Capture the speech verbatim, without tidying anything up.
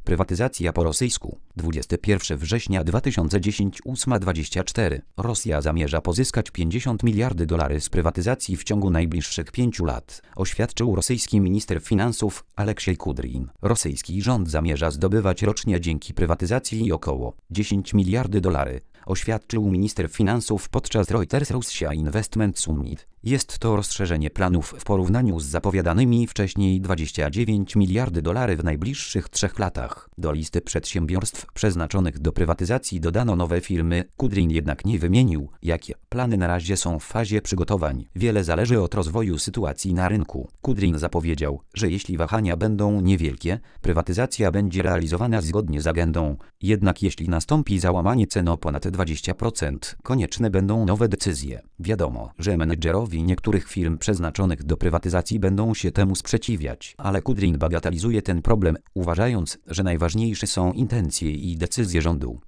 Prywatyzacja po rosyjsku. dwudziestego pierwszego września dwa tysiące dziesiątego ósma dwadzieścia cztery. Rosja zamierza pozyskać pięćdziesiąt miliardów dolarów z prywatyzacji w ciągu najbliższych pięciu lat, oświadczył rosyjski minister finansów Aleksiej Kudrin. Rosyjski rząd zamierza zdobywać rocznie dzięki prywatyzacji około dziesięć miliardów dolarów, oświadczył minister finansów podczas Reuters Russia Investment Summit. Jest to rozszerzenie planów w porównaniu z zapowiadanymi wcześniej dwudziestu dziewięciu miliardów dolarów w najbliższych trzech latach. Do listy przedsiębiorstw przeznaczonych do prywatyzacji dodano nowe firmy. Kudrin jednak nie wymienił, jakie plany na razie są w fazie przygotowań. Wiele zależy od rozwoju sytuacji na rynku. Kudrin zapowiedział, że jeśli wahania będą niewielkie, prywatyzacja będzie realizowana zgodnie z agendą. Jednak jeśli nastąpi załamanie cen o ponad dwadzieścia procent, konieczne będą nowe decyzje. Wiadomo, że menedżerowie niektórych firm przeznaczonych do prywatyzacji będą się temu sprzeciwiać, ale Kudrin bagatelizuje ten problem, uważając, że najważniejsze są intencje i decyzje rządu.